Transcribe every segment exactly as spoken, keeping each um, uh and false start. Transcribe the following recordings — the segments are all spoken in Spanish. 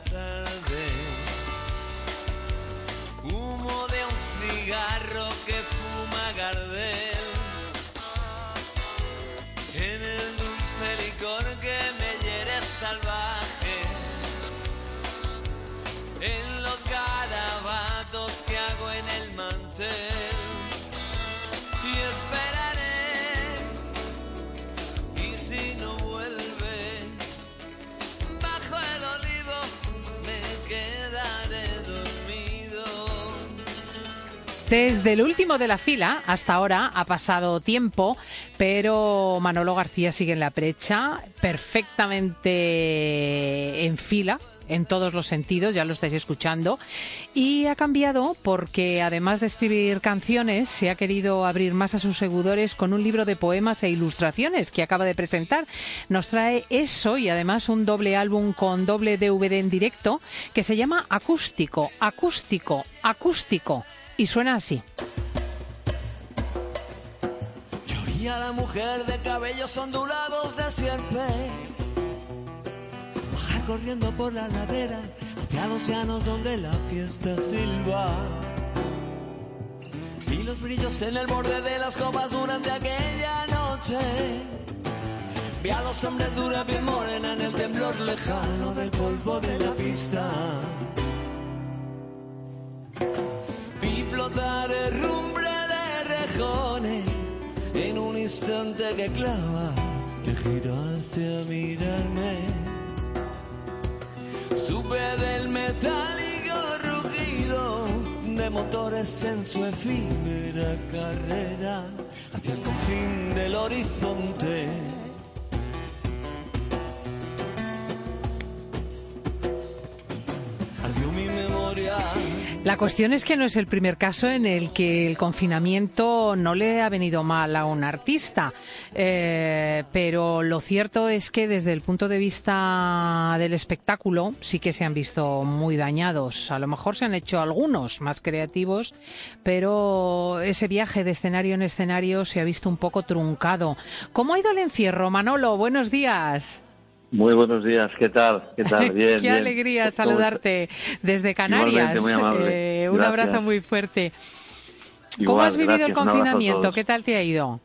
tarde, humo de un cigarro que fuma Gardel, en el dulce licor que me hiere salvaje, en los garabatos que hago en el mantel, y esperaré, y si no vuelve, bajo el olivo me quedaré dormido. Desde el último de la fila hasta ahora ha pasado tiempo, pero Manolo García sigue en la brecha, perfectamente en fila, en todos los sentidos, ya lo estáis escuchando, y ha cambiado porque además de escribir canciones se ha querido abrir más a sus seguidores con un libro de poemas e ilustraciones que acaba de presentar. Nos trae eso y además un doble álbum con doble D V D en directo que se llama Acústico, Acústico, Acústico, y suena así. Yo vi a la mujer de cabellos ondulados de sierpe bajar corriendo por la ladera hacia los llanos donde la fiesta silba, y los brillos en el borde de las copas durante aquella noche. Vi a los hombres dura piel morena en el temblor lejano del polvo de la pista. Vi flotar herrumbre de rejones en un instante que clava, te giraste a mirarme. Supe del metálico rugido de motores en su efímera carrera hacia el confín del horizonte. Ardió mi memoria. La cuestión es que no es el primer caso en el que el confinamiento no le ha venido mal a un artista, eh, pero lo cierto es que desde el punto de vista del espectáculo sí que se han visto muy dañados. A lo mejor se han hecho algunos más creativos, pero ese viaje de escenario en escenario se ha visto un poco truncado. ¿Cómo ha ido el encierro, Manolo? Buenos días. Muy buenos días, ¿qué tal? ¿Qué tal? Bien, Qué bien. alegría saludarte desde Canarias. Muy amable. Eh, un abrazo muy fuerte. Igual, ¿Cómo has vivido gracias, el confinamiento? ¿Qué tal te ha ido?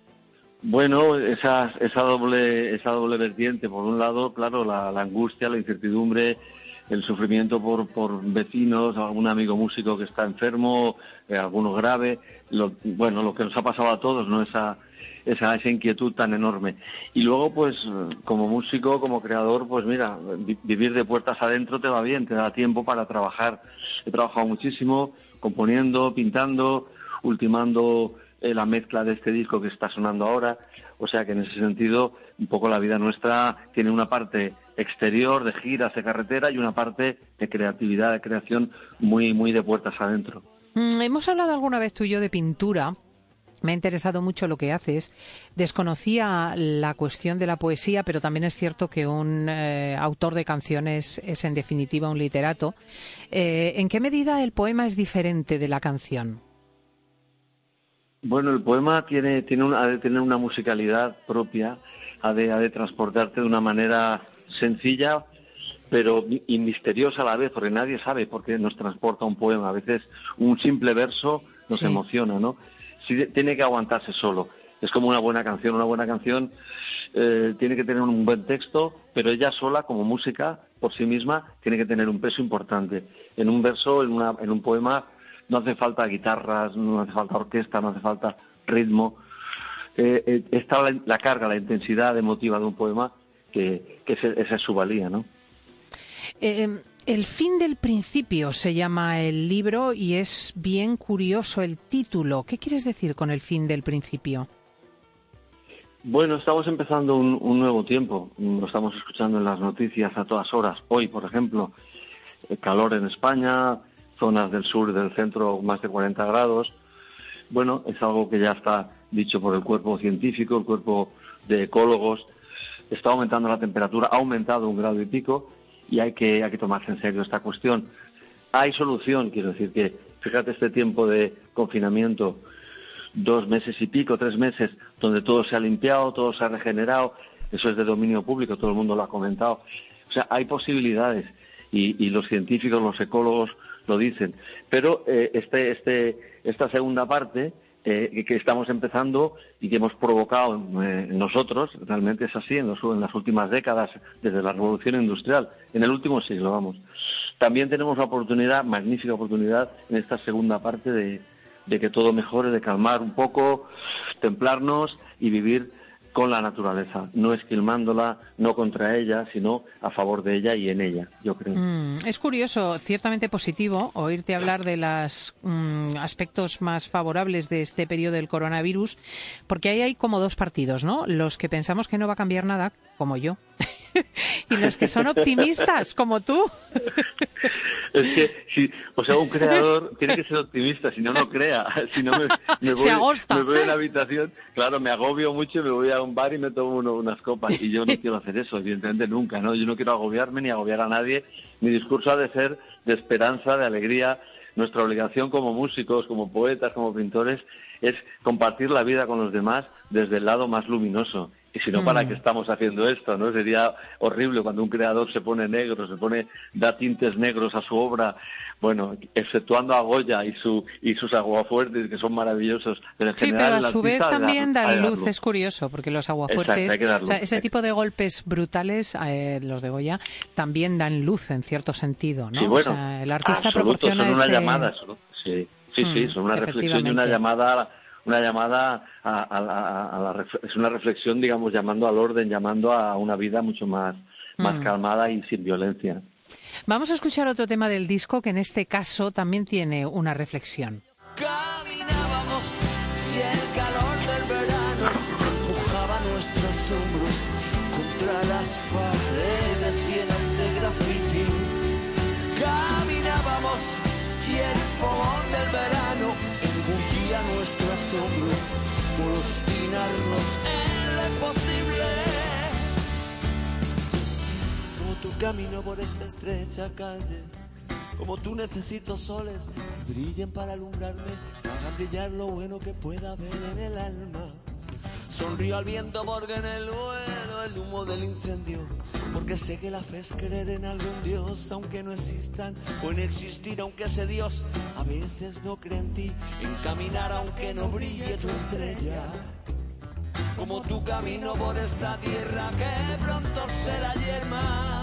Bueno, esa, esa doble esa doble vertiente. Por un lado, claro, la, la angustia, la incertidumbre, el sufrimiento por, por vecinos, algún amigo músico que está enfermo, eh, alguno grave. Lo, bueno, lo que nos ha pasado a todos, ¿no? Esa... Esa, esa inquietud tan enorme. Y luego, pues, como músico, como creador, pues mira, vi- vivir de puertas adentro te va bien, te da tiempo para trabajar. He trabajado muchísimo, componiendo, pintando, ultimando eh, la mezcla de este disco que está sonando ahora. O sea que en ese sentido, un poco la vida nuestra tiene una parte exterior, de giras, de carretera, y una parte de creatividad, de creación muy, muy de puertas adentro. Mm, hemos hablado alguna vez tú y yo de pintura. Me ha interesado mucho lo que haces. Desconocía la cuestión de la poesía, pero también es cierto que un eh, autor de canciones es en definitiva un literato. Eh, ¿En qué medida el poema es diferente de la canción? Bueno, el poema tiene, tiene una, ha de tener una musicalidad propia, ha de, ha de transportarte de una manera sencilla, pero y misteriosa a la vez, porque nadie sabe por qué nos transporta un poema. A veces un simple verso nos Sí. emociona, ¿no? Sí, tiene que aguantarse solo. Es como una buena canción. Una buena canción eh, tiene que tener un buen texto, pero ella sola, como música, por sí misma, tiene que tener un peso importante. En un verso, en, una, en un poema, no hace falta guitarras, no hace falta orquesta, no hace falta ritmo. Eh, eh, está la, la carga, la intensidad emotiva de un poema, que, que ese, esa es su valía, ¿no? Eh, El fin del principio se llama el libro y es bien curioso el título. ¿Qué quieres decir con el fin del principio? Bueno, estamos empezando un, un nuevo tiempo. Lo estamos escuchando en las noticias a todas horas. Hoy, por ejemplo, el calor en España, zonas del sur y del centro más de cuarenta grados. Bueno, es algo que ya está dicho por el cuerpo científico, el cuerpo de ecólogos. Está aumentando la temperatura, ha aumentado un grado y pico. Y hay que, hay que tomarse en serio esta cuestión. Hay solución, quiero decir que, fíjate este tiempo de confinamiento, dos meses y pico, tres meses, donde todo se ha limpiado, todo se ha regenerado, eso es de dominio público, todo el mundo lo ha comentado. O sea, hay posibilidades y, y los científicos, los ecólogos lo dicen. Pero eh, este, este, esta segunda parte eh, que estamos empezando y que hemos provocado eh, nosotros, realmente es así en, los, en las últimas décadas, desde la revolución industrial, en el último siglo, vamos. También tenemos la oportunidad, magnífica oportunidad, en esta segunda parte de, de que todo mejore, de calmar un poco, templarnos y vivir con la naturaleza, no esquilmándola, no contra ella, sino a favor de ella y en ella, yo creo. Mm, es curioso, ciertamente positivo, oírte hablar de los mm, aspectos más favorables de este periodo del coronavirus, porque ahí hay como dos partidos, ¿no? Los que pensamos que no va a cambiar nada, como yo, y los que son optimistas, como tú. Es que, si, o sea, un creador tiene que ser optimista, si no, no crea. Si no, me, me, voy, Se agosta. me voy a la habitación, claro, me agobio mucho y me voy a un bar y me tomo uno, unas copas. Y yo no quiero hacer eso, evidentemente nunca, ¿no? Yo no quiero agobiarme ni agobiar a nadie. Mi discurso ha de ser de esperanza, de alegría. Nuestra obligación como músicos, como poetas, como pintores, es compartir la vida con los demás desde el lado más luminoso. Y si no, ¿para mm. qué estamos haciendo esto? ¿No? Sería horrible cuando un creador se pone negro, se pone, da tintes negros a su obra. Bueno, exceptuando a Goya y su y sus aguafuertes, que son maravillosos. Pero en sí, general, pero a su vez también da, dan da luz, luz, es curioso, porque los aguafuertes, Exacto, o sea, ese tipo de golpes brutales, eh, los de Goya, también dan luz en cierto sentido, ¿no? Sí, bueno, o sea, el artista absoluto, proporciona son una ese... llamada, son, sí, sí, sí, son una reflexión y una llamada... una llamada a, a, a, a la es una reflexión, digamos, llamando al orden, llamando a una vida mucho más, más mm. calmada y sin violencia. Vamos a escuchar otro tema del disco que en este caso también tiene una reflexión. Caminábamos y el calor del verano mojaba nuestros hombros contra las paredes llenas de grafiti. Caminábamos y el fogón del verano a nuestro asombro por obstinarnos en lo imposible. Como tu camino por esa estrecha calle, como tú necesito soles que brillen para alumbrarme, hagan brillar lo bueno que pueda haber en el alma. Sonrío al viento porque en el vuelo el humo del incendio, porque sé que la fe es creer en algún Dios, aunque no existan, pueden existir aunque ese Dios a veces no cree en ti, en caminar aunque no brille tu estrella, como tu camino por esta tierra que pronto será yerma.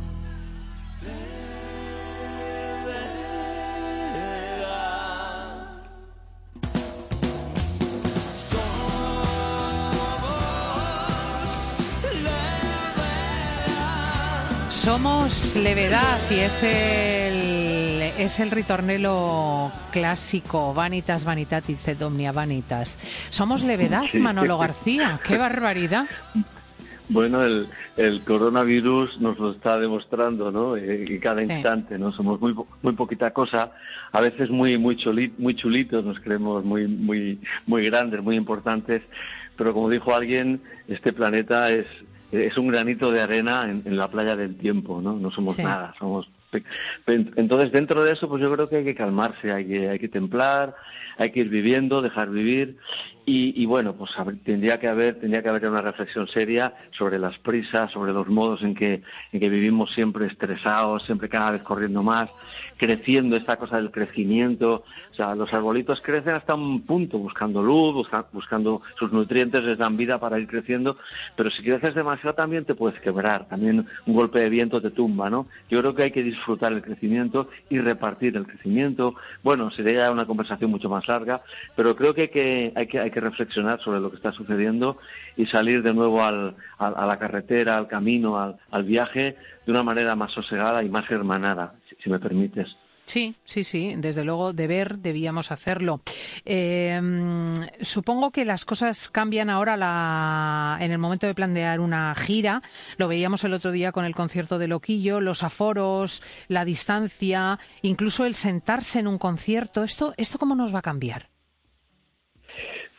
Somos levedad y es el, es el ritornello clásico Vanitas Vanitatis et omnia vanitas. Somos levedad, sí. Manolo García, qué barbaridad. Bueno, el, el coronavirus nos lo está demostrando, ¿no? Y cada instante, sí. ¿no? Somos muy muy poquita cosa, a veces muy muy chulit, muy chulitos, nos creemos muy muy muy grandes, muy importantes, pero como dijo alguien, este planeta es es un granito de arena en, en la playa del tiempo, ¿no? No somos sí. nada, somos... Entonces, dentro de eso, pues yo creo que hay que calmarse, hay que, hay que templar, hay que ir viviendo, dejar vivir y, y bueno, pues tendría que haber tendría que haber una reflexión seria sobre las prisas, sobre los modos en que, en que vivimos siempre estresados, siempre cada vez corriendo más, creciendo, esta cosa del crecimiento. O sea, los arbolitos crecen hasta un punto, buscando luz, busca, buscando sus nutrientes, les dan vida para ir creciendo, pero si creces demasiado también te puedes quebrar, también un golpe de viento te tumba, ¿no? Yo creo que hay que disfrutar el crecimiento y repartir el crecimiento. Bueno, sería una conversación mucho más larga, pero creo que hay que, hay que, hay que reflexionar sobre lo que está sucediendo y salir de nuevo al, al, a la carretera, al camino, al, al viaje, de una manera más sosegada y más hermanada, si, si me permites. Sí, sí, sí, desde luego deber debíamos hacerlo. Eh, supongo que las cosas cambian ahora la, en el momento de planear una gira. Lo veíamos el otro día con el concierto de Loquillo, los aforos, la distancia, incluso el sentarse en un concierto. ¿Esto, esto cómo nos va a cambiar?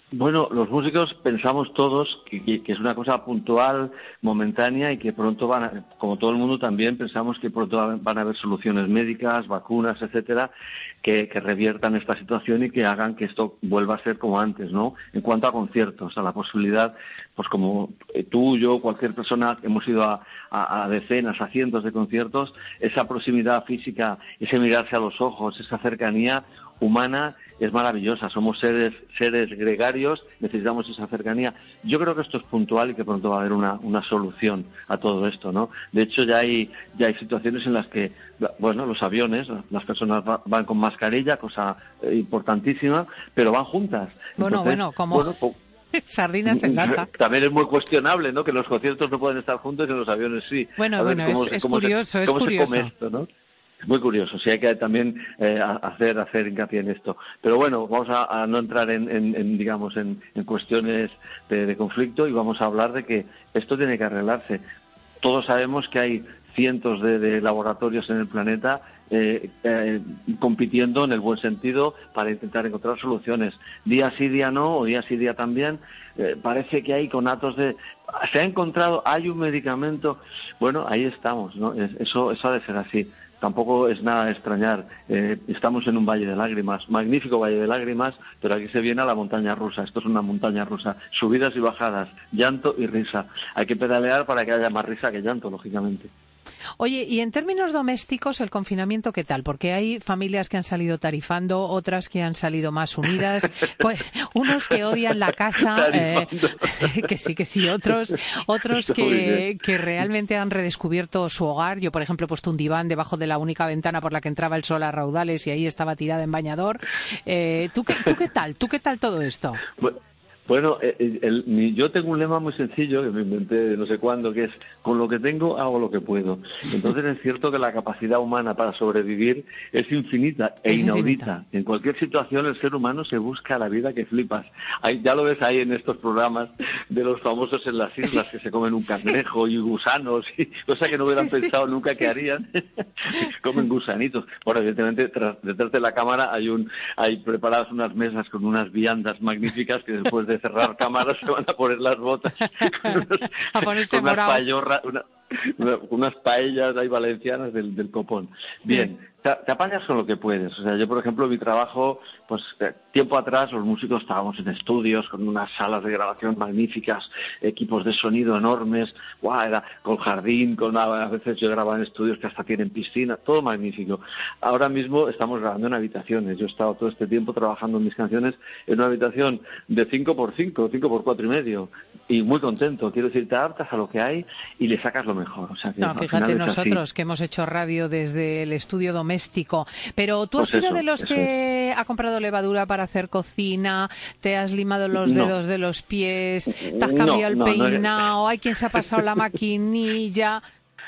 Bueno, los músicos pensamos todos que, que, que es una cosa puntual, momentánea y que pronto van a, como todo el mundo también pensamos que pronto van a haber soluciones médicas, vacunas, etcétera, que, que reviertan esta situación y que hagan que esto vuelva a ser como antes, ¿no? En cuanto a conciertos, a la posibilidad, pues como tú, yo, cualquier persona, hemos ido a, a, a decenas, a cientos de conciertos, esa proximidad física, ese mirarse a los ojos, esa cercanía humana es maravillosa. Somos seres seres gregarios, necesitamos esa cercanía. Yo creo que esto es puntual y que pronto va a haber una, una solución a todo esto, ¿no? De hecho, ya hay ya hay situaciones en las que, bueno, los aviones, las personas va, van con mascarilla, cosa eh, importantísima, pero van juntas. Bueno, Entonces, bueno, como... Bueno, pues, sardinas en lata. También es muy cuestionable, ¿no? Que los conciertos no pueden estar juntos y en los aviones sí. Bueno, a ver, bueno, cómo es, se, es cómo curioso, se, es cómo curioso. se come esto, ¿no? Es muy curioso, sí hay que también eh, hacer hacer hincapié en esto. Pero bueno, vamos a, a no entrar en, en, en digamos en, en cuestiones de, de conflicto y vamos a hablar de que esto tiene que arreglarse. Todos sabemos que hay cientos de, de laboratorios en el planeta eh, eh, compitiendo en el buen sentido para intentar encontrar soluciones. Día sí, día no, o día sí, día también. Eh, parece que hay conatos de... Se ha encontrado, hay un medicamento... Bueno, ahí estamos, ¿no? Eso, eso ha de ser así. Tampoco es nada de extrañar. Eh, estamos en un valle de lágrimas, magnífico valle de lágrimas, pero aquí se viene a la montaña rusa. Esto es una montaña rusa, subidas y bajadas, llanto y risa. Hay que pedalear para que haya más risa que llanto, lógicamente. Oye, y en términos domésticos, ¿el confinamiento qué tal? Porque hay familias que han salido tarifando, otras que han salido más unidas, pues, unos que odian la casa, eh, que sí, que sí, otros otros que, que realmente han redescubierto su hogar. Yo, por ejemplo, he puesto un diván debajo de la única ventana por la que entraba el sol a raudales y ahí estaba tirada en bañador. Eh, ¿tú, qué, ¿Tú qué tal? ¿Tú qué tal todo esto? Bueno, Bueno, el, el, el, yo tengo un lema muy sencillo que me inventé no sé cuándo, que es con lo que tengo hago lo que puedo. Entonces es cierto que la capacidad humana para sobrevivir es infinita e es inaudita. Infinita. En cualquier situación el ser humano se busca la vida que flipas. Ahí, ya lo ves ahí en estos programas de los famosos en las islas sí, que se comen un cangrejo sí. y gusanos, y cosa que no hubieran sí, pensado sí, nunca sí. que harían. Comen gusanitos. Bueno, evidentemente tras, detrás de la cámara hay un hay preparadas unas mesas con unas viandas magníficas que después de cerrar cámaras se van a poner las botas con unos, a ponerse con unas payorras, una, una, unas paellas ahí valencianas del, del copón. Bien, sí. te, te apañas con lo que puedes. O sea, yo por ejemplo mi trabajo, pues eh, tiempo atrás los músicos estábamos en estudios con unas salas de grabación magníficas, equipos de sonido enormes, guau, era con jardín, con a veces yo grababa en estudios que hasta tienen piscina, todo magnífico. Ahora mismo estamos grabando en habitaciones. Yo he estado todo este tiempo trabajando en mis canciones en una habitación de cinco por cinco, cinco por cuatro y medio, y muy contento. Quiero decir, te adaptas a lo que hay y le sacas lo mejor. O sea, que no, fíjate nosotros que hemos hecho radio desde el estudio doméstico. Pero tú has pues sido eso, de los que es. ha comprado levadura para hacer cocina, te has limado los no. dedos de los pies, te has cambiado no, el no, peinado, no hay quien se ha pasado la maquinilla.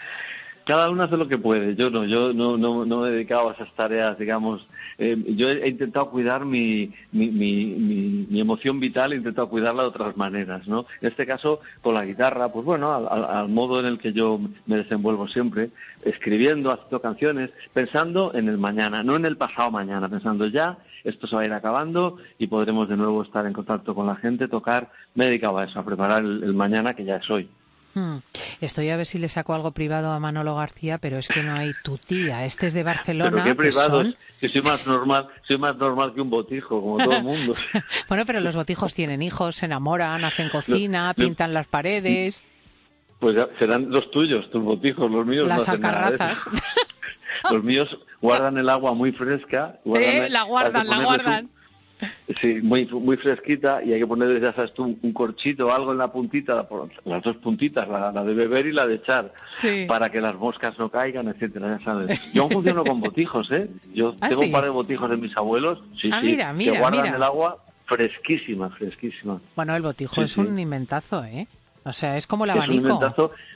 Cada uno hace lo que puede. Yo no, yo no, no, no me he dedicado a esas tareas, digamos. Eh, yo he intentado cuidar mi, mi, mi, mi, mi emoción vital, he intentado cuidarla de otras maneras, ¿no? En este caso, con la guitarra, pues bueno, al, al, al modo en el que yo me desenvuelvo siempre, escribiendo, haciendo canciones, pensando en el mañana, no en el pasado mañana, pensando ya, esto se va a ir acabando y podremos de nuevo estar en contacto con la gente, tocar. Me he dedicado a eso, a preparar el, el mañana que ya es hoy. Hmm. Estoy a ver si le saco algo privado a Manolo García, pero es que no hay tu tía. Este es de Barcelona. ¿Pero qué privados? Son... Que soy más normal, soy más normal que un botijo, como todo el mundo. Bueno, pero los botijos tienen hijos, se enamoran, hacen cocina, no, pintan no, las paredes. Pues ya, serán los tuyos, tus botijos, los míos las no hacen alcarrazas. Nada de eso. Los míos guardan el agua muy fresca. Guardan, eh, la guardan, la guardan. Un... Sí, muy muy fresquita y hay que ponerle, ya sabes tú, un corchito o algo en la puntita, las dos puntitas, la, la de beber y la de echar, sí. para que las moscas no caigan, etcétera, ya sabes. Yo aún funciono con botijos, ¿eh? Yo ¿Ah, tengo sí? un par de botijos de mis abuelos, sí, ah, sí, mira, mira, que guardan mira. el agua fresquísima, fresquísima. Bueno, el botijo sí, es sí. un inventazo, ¿eh? O sea, es como el abanico. Es un inventazo.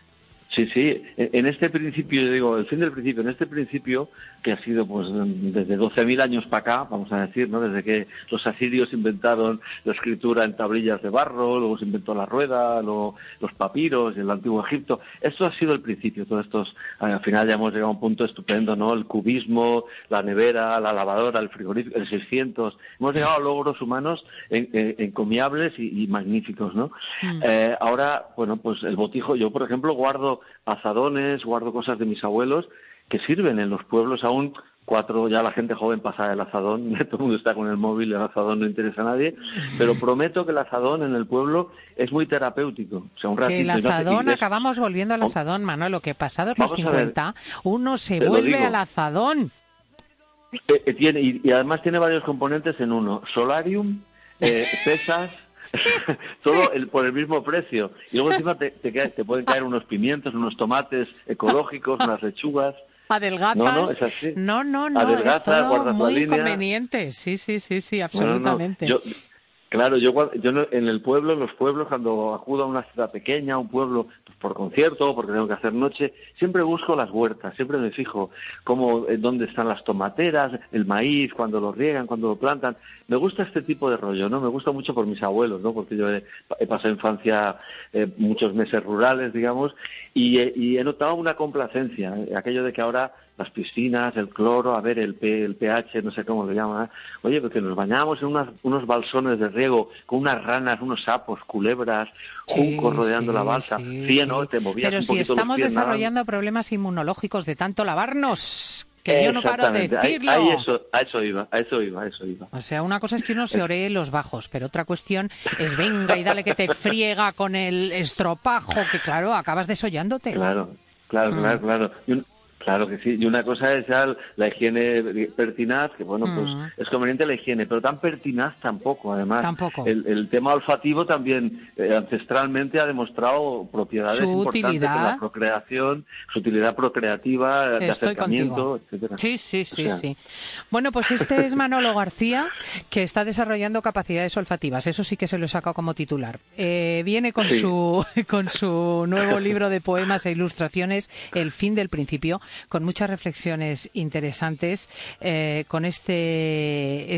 Sí, sí, en este principio, yo digo, el fin del principio, en este principio, que ha sido pues desde doce mil años para acá, vamos a decir, ¿no? Desde que los asirios inventaron la escritura en tablillas de barro, luego se inventó la rueda, lo, los papiros, el antiguo Egipto. Esto ha sido el principio, todos estos, al final ya hemos llegado a un punto estupendo, ¿no? El cubismo, la nevera, la lavadora, el frigorífico, el seiscientos. Hemos llegado a logros humanos en, en, encomiables y, y magníficos, ¿no? Mm. Eh, ahora, bueno, pues el botijo, yo por ejemplo guardo azadones, guardo cosas de mis abuelos que sirven en los pueblos aún. Cuatro, ya la gente joven pasa el azadón, todo el mundo está con el móvil, el azadón no interesa a nadie, pero prometo que el azadón en el pueblo es muy terapéutico. O sea, un ratito, que el azadón, no te... acabamos volviendo al azadón, Manolo, que pasados los cincuenta, uno se te vuelve al azadón. Eh, eh, tiene, y, y además tiene varios componentes en uno, solarium, eh, pesas... todo sí. el, por el mismo precio, y luego encima te, te, te pueden caer unos pimientos, unos tomates ecológicos, unas lechugas. Adelgazas. No, no, es así. No, no, no. Adelgazas, es todo muy conveniente. Sí, sí, sí, sí, absolutamente. No, no, no. Yo, claro, yo, yo no, en el pueblo, en los pueblos, cuando acudo a una ciudad pequeña, a un pueblo, pues por concierto, porque tengo que hacer noche, siempre busco las huertas, siempre me fijo cómo, eh, dónde están las tomateras, el maíz, cuando lo riegan, cuando lo plantan. Me gusta este tipo de rollo, ¿no? Me gusta mucho por mis abuelos, ¿no? Porque yo he, he pasado infancia, eh, muchos meses rurales, digamos, y, eh, y he notado una complacencia, ¿eh? Aquello de que ahora las piscinas, el cloro, a ver, el, P, el pH, no sé cómo lo llaman, ¿eh? Oye, porque nos bañábamos en unas, unos balsones de riego con unas ranas, unos sapos, culebras, juncos sí, rodeando sí, la balsa, sí, cieno, sí. te movías Pero un si poquito estamos los pies, desarrollando nada. problemas inmunológicos de tanto lavarnos, que yo no paro de decirlo. Ahí, ahí eso, a eso iba, a eso iba, a eso iba. O sea, una cosa es que uno se oree los bajos, pero otra cuestión es venga y dale que te friega con el estropajo, que claro, acabas desollándote. Claro, claro, mm. claro, claro. Y un... Claro que sí, y una cosa es ya la higiene pertinaz, que bueno, pues mm. es conveniente la higiene, pero tan pertinaz tampoco, además. Tampoco. El, el tema olfativo también eh, ancestralmente ha demostrado propiedades su importantes utilidad. en la procreación, su utilidad procreativa, de Estoy acercamiento, contigo. etcétera. Sí, sí, sí, o sea... sí. Bueno, pues este es Manolo García, que está desarrollando capacidades olfativas. Eso sí que se lo he sacado como titular. Eh, viene con sí. su con su nuevo libro de poemas e ilustraciones, El fin del principio, con muchas reflexiones interesantes, eh, con este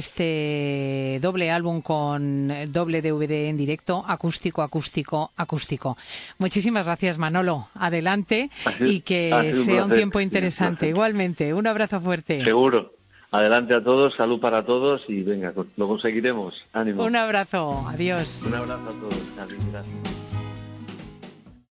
este doble álbum con doble D V D en directo, acústico, acústico, acústico. Muchísimas gracias, Manolo. Adelante así, y que sea un, un tiempo interesante. Un Igualmente, un abrazo fuerte. Seguro. Adelante a todos, salud para todos y venga, lo conseguiremos. Ánimo. Un abrazo. Adiós. Un abrazo a todos. Gracias.